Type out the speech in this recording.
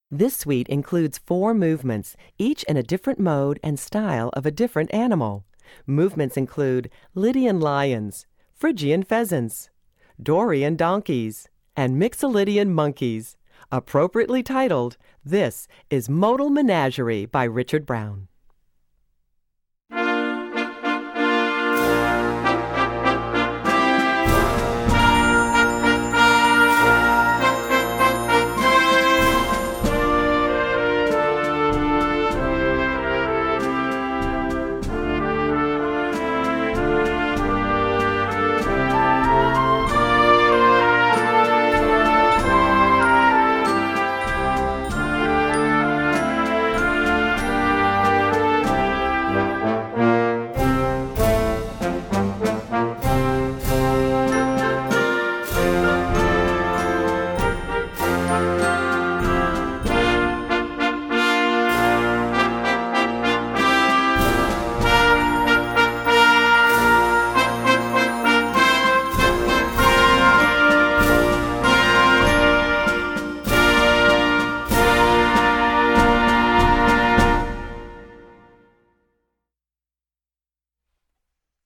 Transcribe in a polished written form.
This suite includes 4 movements, each in a different mode and style of a different animal. Movements include Lydian lions, Phrygian pheasants, Dorian donkeys, and Mixolydian monkeys. Appropriately titled, this is Modal Menagerie by Richard Brown.